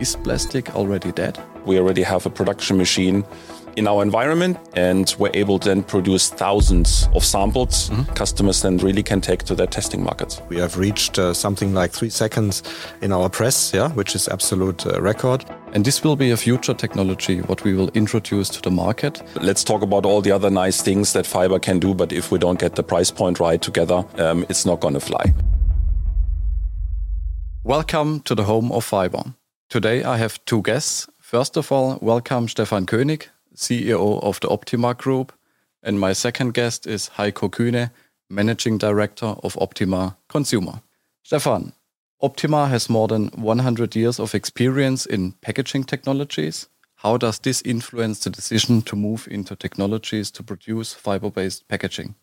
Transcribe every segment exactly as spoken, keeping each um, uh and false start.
Is plastic already dead? We already have a production machine in our environment, and we're able to then produce thousands of samples. Mm-hmm. Customers then really can take to their testing markets. We have reached uh, something like three seconds in our press, yeah, which is absolute uh, record. And this will be a future technology, what we will introduce to the market. Let's talk about all the other nice things that fiber can do, but if we don't get the price point right together, um, it's not going to fly. Welcome to the home of fiber. Today I have two guests. First of all, welcome Stefan König, C E O of the Optima Group. And my second guest is Heiko Kühne, Managing Director of Optima Consumer. Stefan, Optima has more than one hundred years of experience in packaging technologies. How does this influence the decision to move into technologies to produce fiber-based packaging?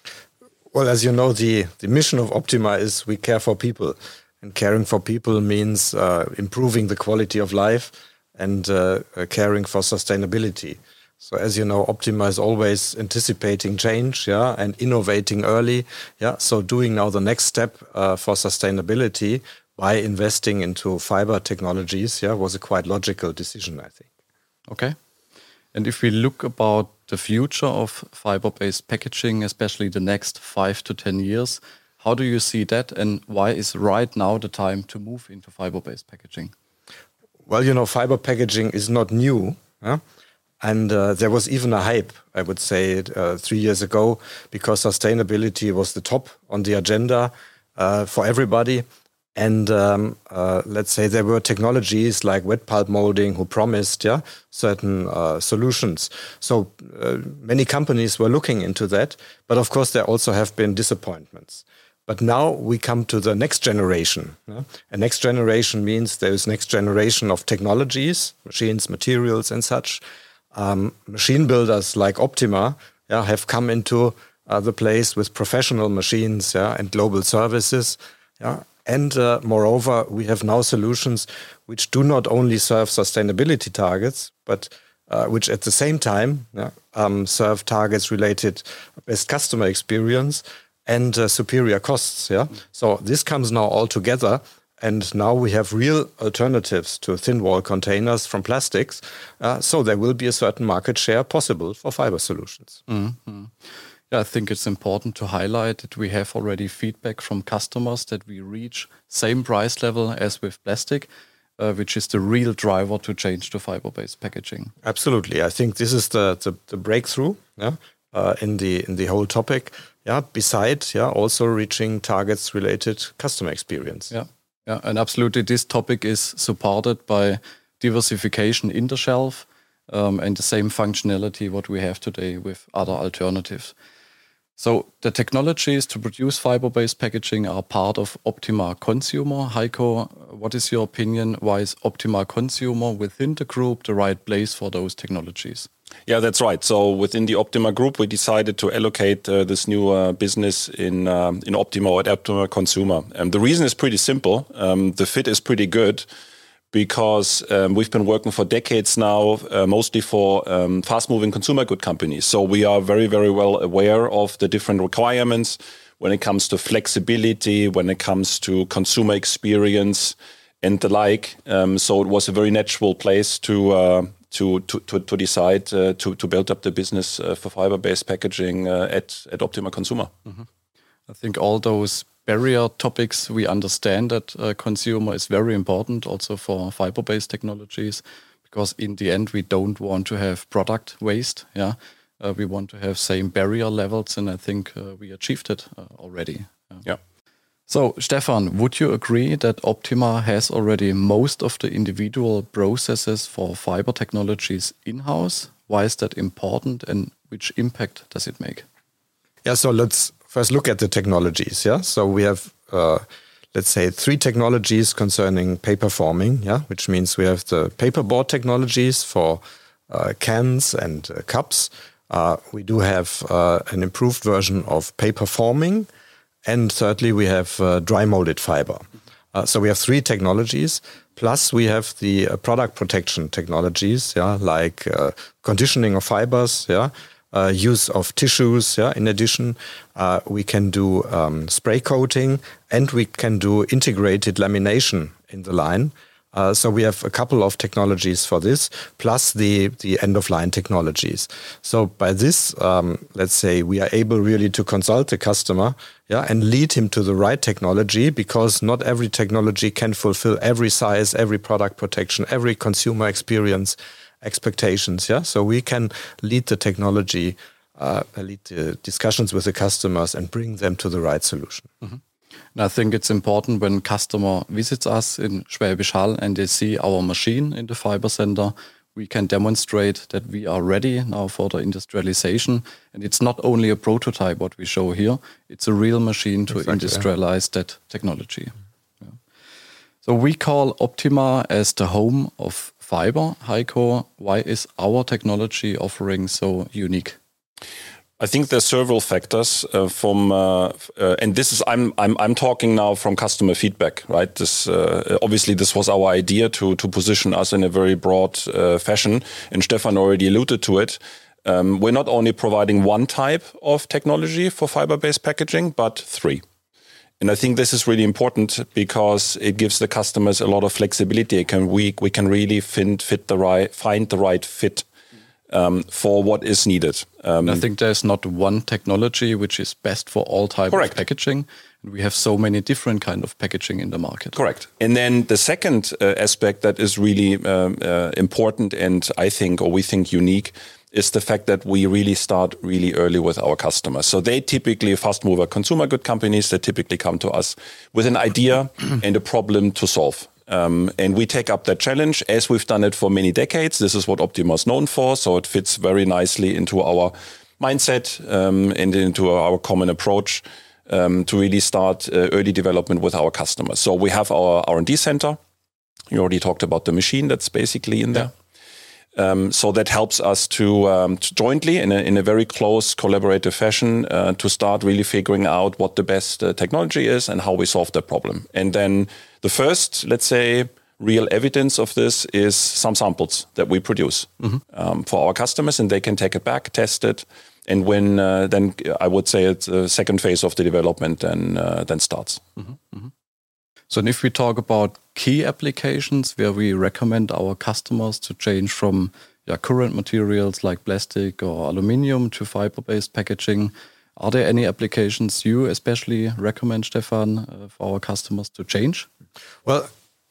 Well, as you know, the, the mission of Optima is we care for people. And caring for people means uh, improving the quality of life and uh, uh, caring for sustainability. So as you know, Optima is always anticipating change, yeah, and innovating early, yeah. So doing now the next step uh, for sustainability by investing into fiber technologies, yeah, was a quite logical decision, I think. Okay. And if we look about the future of fiber-based packaging, especially the next five to ten years, how do you see that, and why is right now the time to move into fiber-based packaging? Well, you know, fiber packaging is not new. Huh? And uh, there was even a hype, I would say, uh, three years ago, because sustainability was the top on the agenda uh, for everybody. And um, uh, let's say there were technologies like wet pulp molding who promised yeah, certain uh, solutions. So uh, many companies were looking into that. But of course, there also have been disappointments. But now we come to the next generation. Yeah? And next generation means there is next generation of technologies, machines, materials and such. Um, machine builders like Optima yeah, have come into uh, the place with professional machines yeah, and global services. Yeah? And uh, moreover, we have now solutions which do not only serve sustainability targets, but uh, which at the same time yeah, um, serve targets related to best customer experience and uh, superior costs. Yeah, so this comes now all together, and now we have real alternatives to thin wall containers from plastics. Uh, so there will be a certain market share possible for fiber solutions. Mm-hmm. Yeah, I think it's important to highlight that we have already feedback from customers that we reach same price level as with plastic, uh, which is the real driver to change to fiber-based packaging. Absolutely, I think this is the the, the breakthrough. Yeah. Uh, in the in the whole topic, yeah. Besides, yeah, also reaching targets related customer experience. Yeah, yeah, and absolutely, this topic is supported by diversification in the shelf um, and the same functionality what we have today with other alternatives. So the technologies to produce fiber-based packaging are part of Optima Consumer. Heiko, what is your opinion? Why is Optima Consumer within the group the right place for those technologies? Yeah, that's right. So within the Optima Group, we decided to allocate uh, this new uh, business in um, in Optima or at Optima Consumer. And the reason is pretty simple. Um, the fit is pretty good because um, we've been working for decades now, uh, mostly for um, fast-moving consumer good companies. So we are very, very well aware of the different requirements when it comes to flexibility, when it comes to consumer experience and the like. Um, so it was a very natural place to uh, To, to to decide uh, to to build up the business uh, for fiber-based packaging uh, at at Optima Consumer. Mm-hmm. I think all those barrier topics we understand that uh, consumer is very important also for fiber-based technologies, because in the end we don't want to have product waste. Yeah, uh, we want to have same barrier levels, and I think uh, we achieved it uh, already. Yeah. yeah. So, Stefan, would you agree that Optima has already most of the individual processes for fiber technologies in-house? Why is that important, and which impact does it make? Yeah, so let's first look at the technologies. Yeah, so we have, uh, let's say, three technologies concerning paper forming. Yeah, which means we have the paperboard technologies for uh, cans and uh, cups. Uh, we do have uh, an improved version of paper forming. And thirdly, we have uh, dry molded fiber. Uh, so we have three technologies. Plus, we have the uh, product protection technologies, yeah, like uh, conditioning of fibers, yeah, uh, use of tissues. Yeah, in addition, uh, we can do um, spray coating, and we can do integrated lamination in the line. Uh, so we have a couple of technologies for this, plus the, the end-of-line technologies. So by this, um, let's say, we are able really to consult the customer, yeah, and lead him to the right technology, because not every technology can fulfill every size, every product protection, every consumer experience expectations. Yeah, so we can lead the technology, uh, lead the discussions with the customers, and bring them to the right solution. Mm-hmm. And I think it's important when customer visits us in Schwäbisch Hall and they see our machine in the fiber center, we can demonstrate that we are ready now for the industrialization. And it's not only a prototype what we show here, it's a real machine to exactly, industrialize yeah. that technology. Yeah. So we call Optima as the home of fiber. Heiko, why is our technology offering so unique? I think there's several factors uh, from, uh, uh, and this is I'm I'm I'm talking now from customer feedback, right? This uh, obviously this was our idea to to position us in a very broad uh, fashion, and Stefan already alluded to it. Um, we're not only providing one type of technology for fiber-based packaging, but three. And I think this is really important because it gives the customers a lot of flexibility. It can we we can really find fit the right find the right fit. Um, for what is needed. Um, I think there's not one technology which is best for all types of packaging. We have so many different kind of packaging in the market. Correct. And then the second uh, aspect that is really um, uh, important and I think, or we think unique, is the fact that we really start really early with our customers. So they typically, fast mover consumer good companies, they typically come to us with an idea and a problem to solve. Um, and we take up that challenge as we've done it for many decades. This is what Optima is known for. So it fits very nicely into our mindset um, and into our common approach um, to really start uh, early development with our customers. So we have our R and D center. You already talked about the machine that's basically in there. Yeah. Um, so that helps us to, um, to jointly, in a, in a very close collaborative fashion, uh, to start really figuring out what the best uh, technology is and how we solve that problem. And then the first, let's say, real evidence of this is some samples that we produce mm-hmm. um, for our customers, and they can take it back, test it, and when uh, then I would say it's the second phase of the development then uh, then starts. Mm-hmm. Mm-hmm. So if we talk about key applications where we recommend our customers to change from yeah, current materials like plastic or aluminium to fiber-based packaging, are there any applications you especially recommend, Stefan, uh, for our customers to change? Well,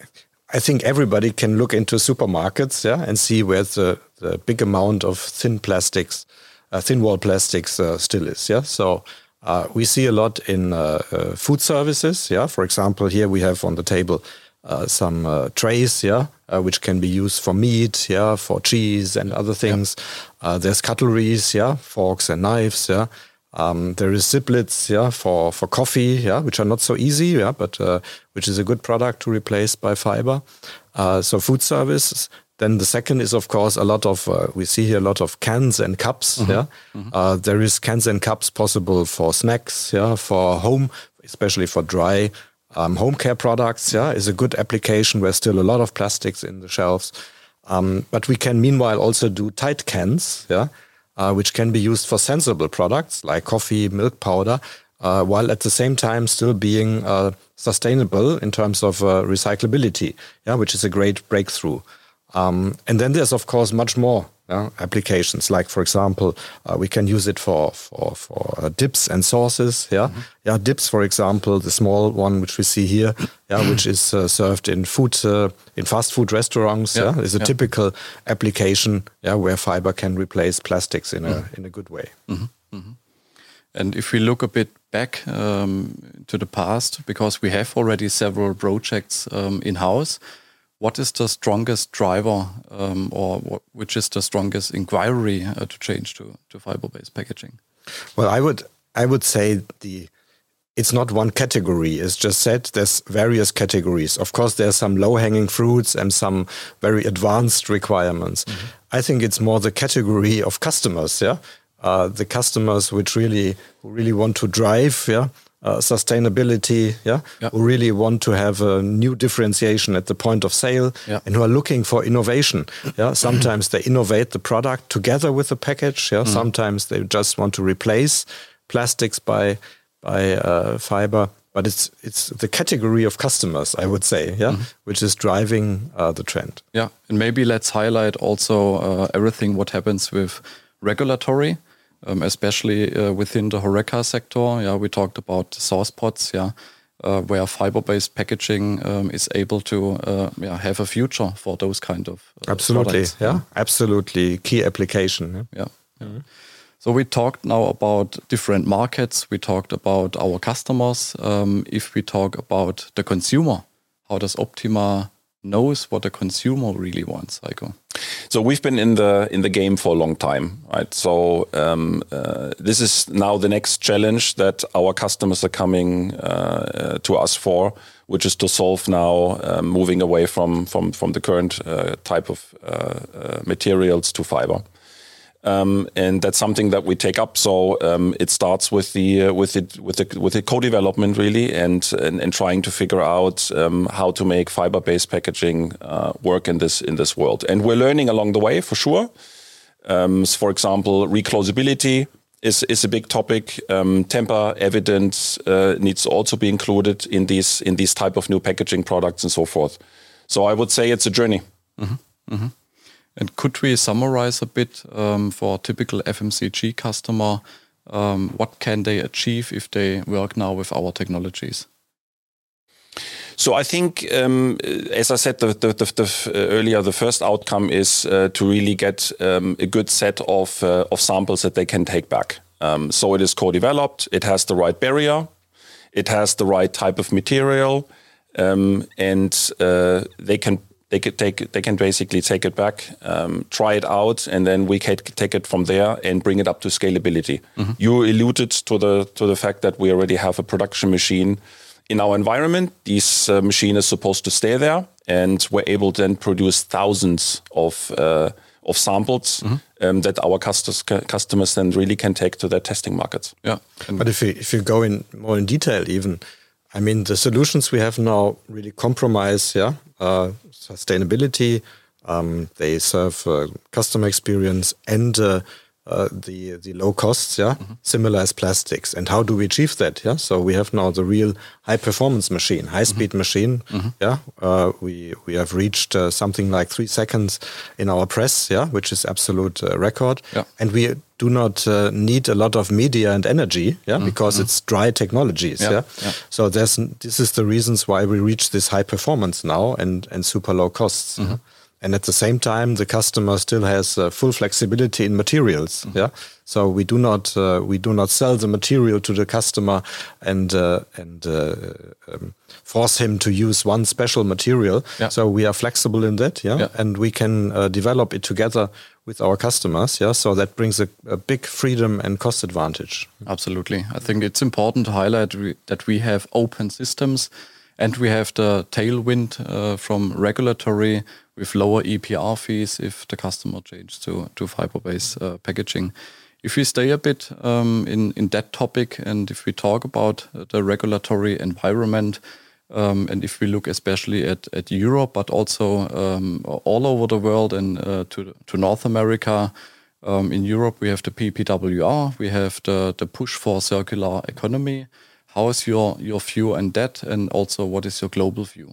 I think everybody can look into supermarkets, yeah, and see where the, the big amount of thin plastics, uh, thin wall plastics uh, still is. Yeah, so uh, we see a lot in uh, uh, food services. Yeah, for example, here we have on the table uh, some uh, trays, yeah, uh, which can be used for meat, yeah, for cheese and other things. Yeah. Uh, there's cutleries, yeah, forks and knives, yeah. Um, there is ziplets, yeah, for, for coffee, yeah, which are not so easy, yeah, but uh, which is a good product to replace by fiber. Uh, so food service. Then the second is, of course, a lot of, uh, we see here a lot of cans and cups, mm-hmm. yeah. Mm-hmm. Uh, there is cans and cups possible for snacks, yeah, for home, especially for dry um, home care products, yeah, is a good application where still a lot of plastics in the shelves. Um, but we can meanwhile also do tight cans, yeah, Uh, which can be used for sensible products like coffee, milk powder, uh, while at the same time still being uh, sustainable in terms of uh, recyclability, yeah, which is a great breakthrough. Um, and then there's, of course, much more yeah, applications. Like, for example, uh, we can use it for for, for uh, dips and sauces. Yeah, mm-hmm. yeah, dips, for example, the small one which we see here, yeah, which is uh, served in food uh, in fast food restaurants. Yeah, yeah? is a yeah. typical application. Yeah, where fiber can replace plastics in a mm-hmm. in a good way. Mm-hmm. Mm-hmm. And if we look a bit back um, to the past, because we have already several projects um, in house. What is the strongest driver um, or what, which is the strongest inquiry uh, to change to, to fiber-based packaging? Well, I would I would say the it's not one category. It's just said there's various categories. Of course, there's some low-hanging fruits and some very advanced requirements. Mm-hmm. I think it's more the category of customers, yeah? Uh, the customers which really who really want to drive, yeah? Uh, sustainability, yeah, yep. who really want to have a new differentiation at the point of sale, yep. and who are looking for innovation. Yeah, sometimes they innovate the product together with the package. Yeah, mm. sometimes they just want to replace plastics by by uh, fiber. but it's it's the category of customers, I would say, yeah, mm-hmm. which is driving uh, the trend. Yeah, and maybe let's highlight also uh, everything what happens with regulatory, um, especially uh, within the HoReCa sector. Yeah, we talked about source pods, yeah, uh, where fiber-based packaging um, is able to uh, yeah, have a future for those kind of uh, absolutely, products. yeah, yeah, absolutely key application. Yeah. yeah. Mm-hmm. So we talked now about different markets. We talked about our customers. Um, if we talk about the consumer, how does Optima knows what the consumer really wants, Heiko? So we've been in the in the game for a long time, right? So um, uh, this is now the next challenge that our customers are coming uh, to us for, which is to solve now uh, moving away from from from the current uh, type of uh, uh, materials to fiber. Um, and that's something that we take up. So um, it starts with the uh, with it with the with the co-development really, and, and and trying to figure out um, how to make fiber-based packaging uh, work in this in this world. And we're learning along the way for sure. Um, so for example, reclosability is is a big topic. Um, Tamper evidence uh, needs to also be included in these in these type of new packaging products and so forth. So I would say it's a journey. Mm-hmm. Mm-hmm. And could we summarize a bit um, for a typical F M C G customer, um, what can they achieve if they work now with our technologies? So I think, um, as I said the, the, the, the, uh, earlier, the first outcome is uh, to really get um, a good set of uh, of samples that they can take back. Um, so it is co-developed, it has the right barrier, it has the right type of material, um, and uh, they can They could take. They can basically take it back, um, try it out, and then we can take it from there and bring it up to scalability. Mm-hmm. You alluded to the to the fact that we already have a production machine in our environment. This uh, machine is supposed to stay there, and we're able to then produce thousands of uh, of samples mm-hmm. um, that our customers customers then really can take to their testing markets. Yeah, and but if you if you go in more in detail, even. I mean, the solutions we have now really compromise, yeah, uh, sustainability. Um, they serve uh, customer experience and uh, uh, the the low costs, yeah, mm-hmm. similar as plastics. And how do we achieve that? Yeah, so we have now the real high performance machine, high speed mm-hmm. machine. Mm-hmm. Yeah, uh, we we have reached uh, something like three seconds in our press, yeah, which is absolute uh, record. Yeah. And we do not uh, need a lot of media and energy, yeah, mm-hmm. because it's dry technologies, yeah. yeah? yeah. So there's this is the reasons why we reach this high performance now and and super low costs. Mm-hmm. Yeah? And at the same time, the customer still has uh, full flexibility in materials. Mm-hmm. Yeah, so we do not uh, we do not sell the material to the customer and uh, and uh, um, force him to use one special material. Yeah. So we are flexible in that. Yeah, yeah. And we can uh, develop it together with our customers. Yeah, so that brings a, a big freedom and cost advantage. Absolutely, I think it's important to highlight re- that we have open systems, and we have the tailwind uh, from regulatory. With lower E P R fees if the customer changes to, to fiber-based uh, packaging. If we stay a bit um, in, in that topic, and if we talk about the regulatory environment, um, and if we look especially at, at Europe, but also um, all over the world and uh, to, to North America, um, in Europe we have the P P W R, we have the, the push for circular economy. How is your, your view on that, and also what is your global view?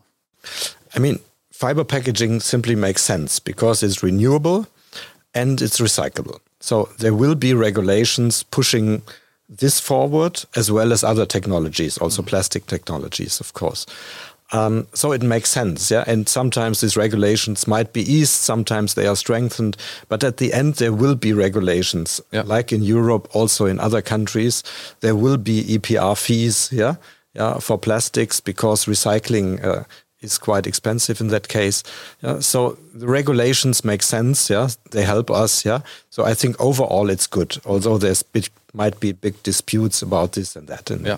I mean, fiber packaging simply makes sense because it's renewable and it's recyclable. So there will be regulations pushing this forward as well as other technologies, also mm-hmm. plastic technologies, of course. Um, so it makes sense, yeah. And sometimes these regulations might be eased, sometimes they are strengthened, but at the end there will be regulations, yeah. like in Europe, also in other countries. There will be E P R fees, yeah, yeah, for plastics because recycling uh, is quite expensive in that case. Yeah, so the regulations make sense. Yeah, they help us. Yeah, so I think overall it's good. Although there's big, might be big disputes about this and that. And yeah.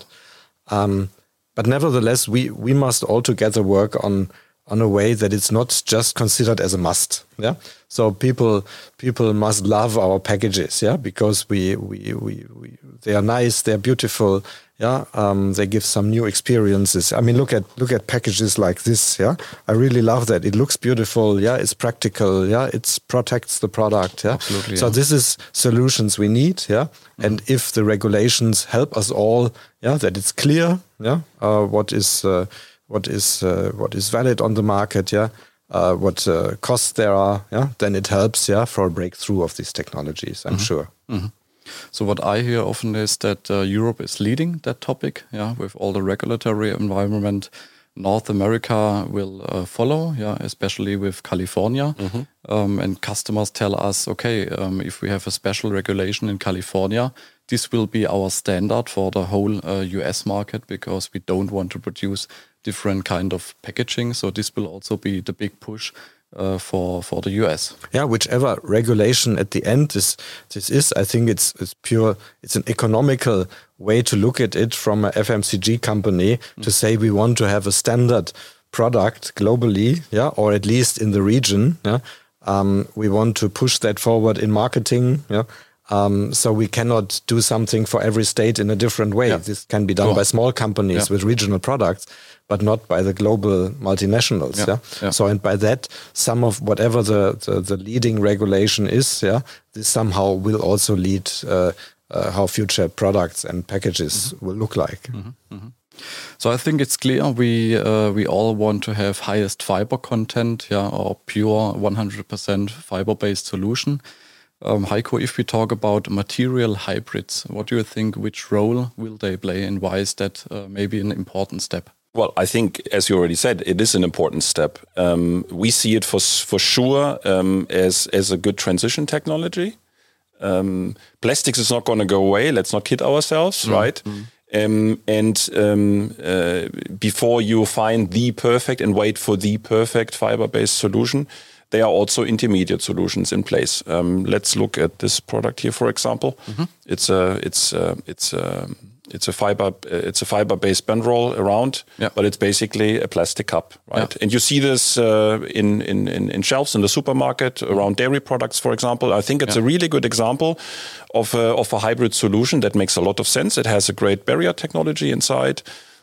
um, but nevertheless, we we must all together work on on a way that it's not just considered as a must. Yeah, so people people must love our packages. Yeah, because we we we, we they are nice, they're beautiful. Yeah, um, they give some new experiences. I mean, look at look at packages like this. Yeah, I really love that. It looks beautiful. Yeah, it's practical. Yeah, it protects the product. Yeah, absolutely. So yeah. this is solutions we need. Yeah, mm-hmm. And if the regulations help us all, yeah, that it's clear. yeah, uh, what is uh, what is uh, what is valid on the market, yeah, uh, what uh, costs there are, yeah, then it helps, yeah, for a breakthrough of these technologies, I'm mm-hmm. sure. Mm-hmm. So what I hear often is that uh, Europe is leading that topic, yeah, with all the regulatory environment. North America will uh, follow, yeah, especially with California. Mm-hmm. Um, and customers tell us, okay, um, if we have a special regulation in California, this will be our standard for the whole uh, U S market, because we don't want to produce different kind of packaging. So this will also be the big push uh, for for the U S. Yeah, whichever regulation at the end is this is, I think it's it's pure. It's an economical way to look at it from a F M C G company mm. to say we want to have a standard product globally, yeah, or at least in the region. Yeah, um, we want to push that forward in marketing. Yeah. Um, so we cannot do something for every state in a different way. Yeah. This can be done cool. by small companies yeah. with regional products, but not by the global multinationals. Yeah. Yeah? Yeah. So, and by that, some of whatever the, the, the leading regulation is, yeah, this somehow will also lead uh, uh, how future products and packages mm-hmm. will look like. Mm-hmm. Mm-hmm. So I think it's clear we uh, we all want to have highest fiber content, yeah, or pure one hundred percent fiber-based solution. Um, Heiko, if we talk about material hybrids, what do you think, which role will they play, and why is that uh, maybe an important step? Well, I think, as you already said, it is an important step. Um, we see it for for sure um, as, as a good transition technology. Um, plastics is not going to go away. Let's not kid ourselves, mm-hmm. right? Um, and um, uh, before you find the perfect and wait for the perfect fiber-based solution, there are also intermediate solutions in place. Um, let's look at this product here, for example. Mm-hmm. It's a it's a, it's a, it's a fiber it's a fiber-based band roll around, yeah. but it's basically a plastic cup, right? Yeah. And you see this uh, in, in in shelves in the supermarket around dairy products, for example. I think it's yeah. a really good example of a, of a hybrid solution that makes a lot of sense. It has a great barrier technology inside.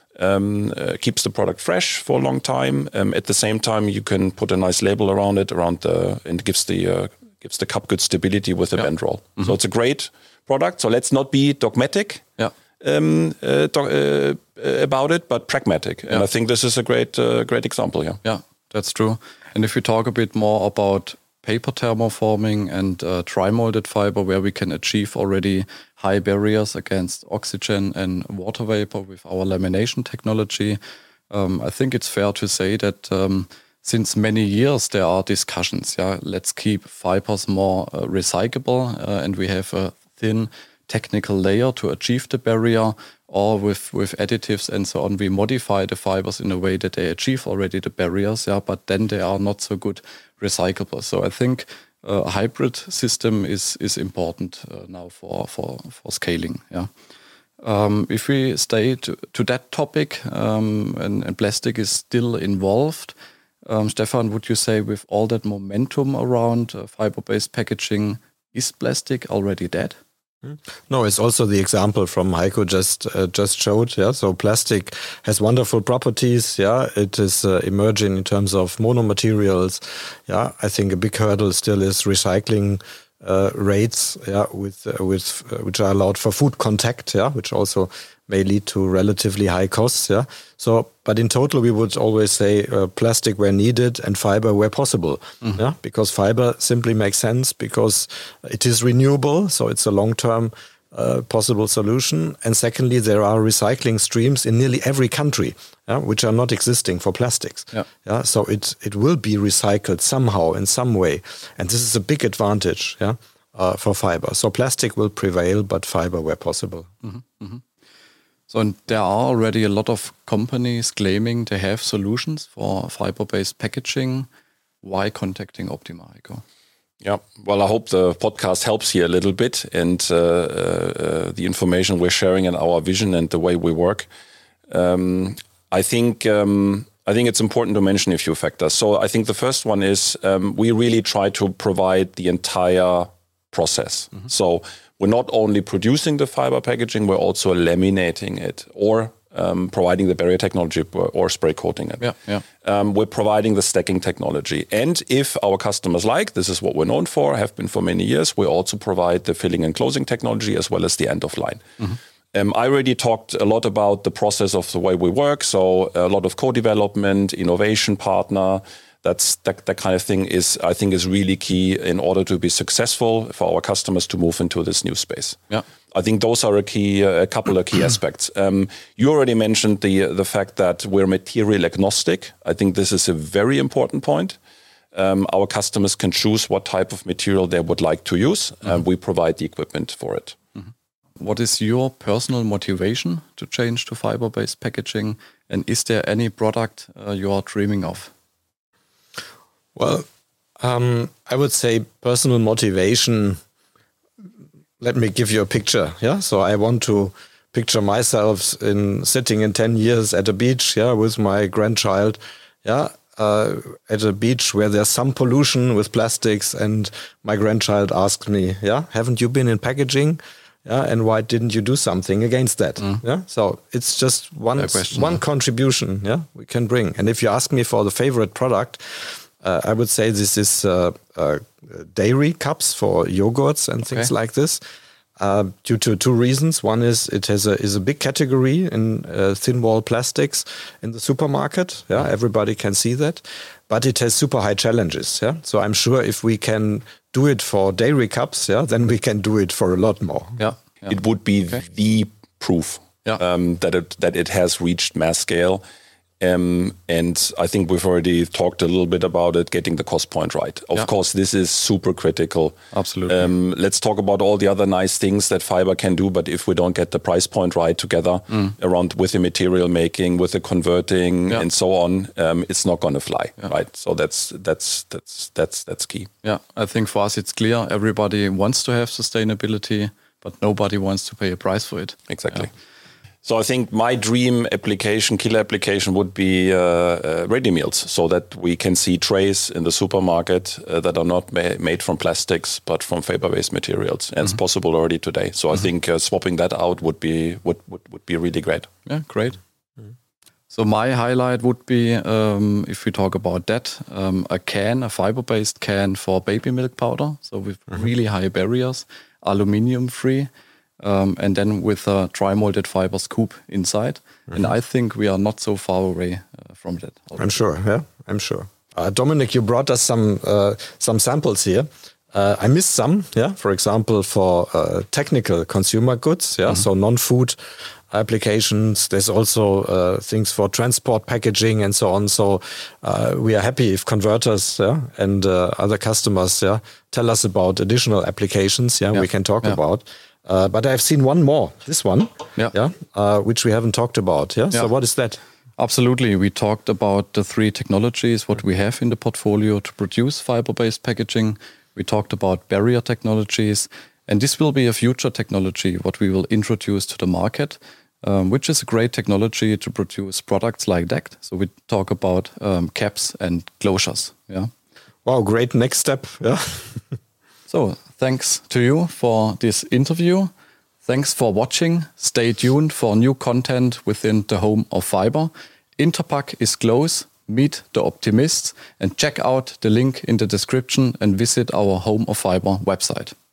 Um, uh, keeps the product fresh for a long time. Um, at the same time, you can put a nice label around it, around the, and it gives the uh, gives the cup good stability with the yeah. band roll. Mm-hmm. So it's a great product. So let's not be dogmatic yeah. um, uh, do- uh, about it, but pragmatic. And yeah. I think this is a great uh, great example here. Yeah, that's true. And if we talk a bit more about paper thermoforming and uh, tri-molded fiber, where we can achieve already high barriers against oxygen and water vapor with our lamination technology. Um, I think it's fair to say that um, since many years there are discussions. Yeah, let's keep fibers more uh, recyclable, uh, and we have a thin technical layer to achieve the barrier, or with, with additives and so on, we modify the fibers in a way that they achieve already the barriers, yeah, but then they are not so good recyclable. So I think uh, a hybrid system is is important uh, now for, for, for scaling. Yeah. Um, if we stay to, to that topic, um, and, and plastic is still involved, um, Stefan, would you say with all that momentum around uh, fiber-based packaging, is plastic already dead? No, it's also the example from Heiko just uh, just showed. Yeah, so plastic has wonderful properties. Yeah, it is uh, emerging in terms of monomaterials. Yeah, I think a big hurdle still is recycling uh, rates. Yeah, with uh, with uh, which are allowed for food contact. Yeah, which also may lead to relatively high costs. Yeah, so but in total we would always say uh, plastic where needed and fiber where possible. Mm-hmm. Yeah, because fiber simply makes sense because it is renewable, so it's a long-term uh, possible solution. And secondly, there are recycling streams in nearly every country, yeah, which are not existing for plastics. Yeah, yeah, so it it will be recycled somehow in some way, and this is a big advantage. Yeah, uh, for fiber. So plastic will prevail, but fiber where possible. Mm-hmm. Mm-hmm. So and there are already a lot of companies claiming they have solutions for fiber-based packaging. Why contacting Optima, Heiko? Yeah, well, I hope the podcast helps here a little bit, and uh, uh, the information we're sharing and our vision and the way we work. Um, I think um, I think it's important to mention a few factors. So I think the first one is um, we really try to provide the entire process. Mm-hmm. So we're not only producing the fiber packaging, we're also laminating it or um, providing the barrier technology or spray coating it. Yeah, yeah. Um, we're providing the stacking technology. And if our customers like, this is what we're known for, have been for many years, we also provide the filling and closing technology as well as the end of line. Mm-hmm. Um, I already talked a lot about the process of the way we work. So a lot of co-development, innovation partner, that's that, that kind of thing is, I think, is really key in order to be successful for our customers to move into this new space. Yeah. I think those are a key, uh, a couple of key aspects. Um, you already mentioned the the fact that we're material agnostic. I think this is a very important point. Um, our customers can choose what type of material they would like to use, mm-hmm. and we provide the equipment for it. Mm-hmm. What is your personal motivation to change to fiber-based packaging? And is there any product uh, you are dreaming of? Well, um, I would say personal motivation. Let me give you a picture. Yeah, so I want to picture myself in sitting in ten years at a beach. Yeah, with my grandchild. Yeah, uh, at a beach where there's some pollution with plastics, and my grandchild asks me, "Yeah, haven't you been in packaging? Yeah, and why didn't you do something against that?" Mm. Yeah, so it's just one question, one contribution. Yeah, we can bring. And if you ask me for the favorite product, uh, I would say this is uh, uh, dairy cups for yogurts and things okay. like this. Uh, due to two reasons. One is it has a is a big category in uh, thin wall plastics in the supermarket. Yeah, everybody can see that, but it has super high challenges. Yeah, so I'm sure if we can do it for dairy cups, yeah, then we can do it for a lot more. Yeah, yeah. It would be okay. the proof yeah. um, that it that it has reached mass scale. Um, and I think we've already talked a little bit about it, getting the cost point right. Of yeah. course, this is super critical. Absolutely. Um, let's talk about all the other nice things that fiber can do, but if we don't get the price point right together mm. around with the material making, with the converting yeah. and so on, um, it's not going to fly, yeah. right? So that's that's that's that's that's key. Yeah, I think for us it's clear. Everybody wants to have sustainability, but nobody wants to pay a price for it. Exactly. Yeah. So I think my dream application, killer application would be uh, uh, ready meals, so that we can see trays in the supermarket uh, that are not ma- made from plastics, but from fiber-based materials. And mm-hmm. it's possible already today. So mm-hmm. I think uh, swapping that out would be would, would, would be really great. Yeah, great. Mm-hmm. So my highlight would be, um, if we talk about that, um, a can, a fiber-based can for baby milk powder. So with mm-hmm. really high barriers, aluminium-free. Um, and then with a dry molded fiber scoop inside. Mm-hmm. And I think we are not so far away uh, from that. Already. I'm sure, yeah, I'm sure. Uh, Dominic, you brought us some uh, some samples here. Uh, I missed some, yeah, for example, for uh, technical consumer goods, yeah, mm-hmm. so non-food applications. There's also uh, things for transport packaging and so on. So uh, we are happy if converters yeah, and uh, other customers yeah, tell us about additional applications yeah, yeah. we can talk yeah. about. Uh, but I've seen one more, this one, yeah, yeah uh, which we haven't talked about. Yeah? yeah. So what is that? Absolutely. We talked about the three technologies, what we have in the portfolio to produce fiber-based packaging. We talked about barrier technologies. And this will be a future technology, what we will introduce to the market, um, which is a great technology to produce products like that. So we talk about um, caps and closures. Yeah. Wow, great next step. Yeah. So thanks to you for this interview. Thanks for watching. Stay tuned for new content within the home of fiber. Interpack is close. Meet the optimists and check out the link in the description and visit our Home of Fiber website.